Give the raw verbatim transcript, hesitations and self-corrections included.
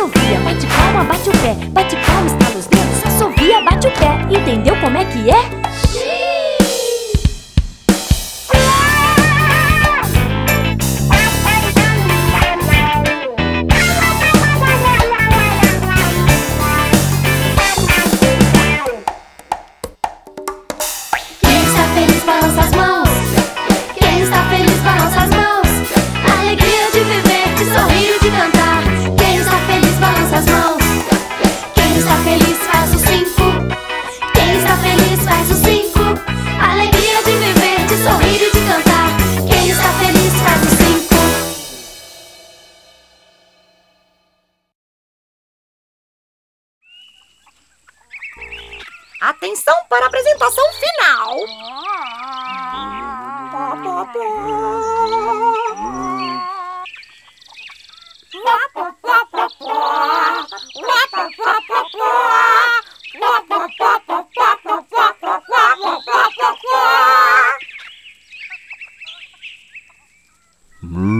assovia, bate palma, bate o pé, bate palma, estala os dedos, assovia, bate o pé. Entendeu como é que é? Quem está feliz balança as mãos. Quem está feliz balança as mãos. Alegria de viver, de sorrir, de cantar. Quem está feliz balança as mãos. Quem está feliz faz o cinco. Quem está feliz faz o cinco. Alegria de viver, de sorrir e de cantar. Quem está feliz faz o cinco. Atenção para a apresentação final. Moo.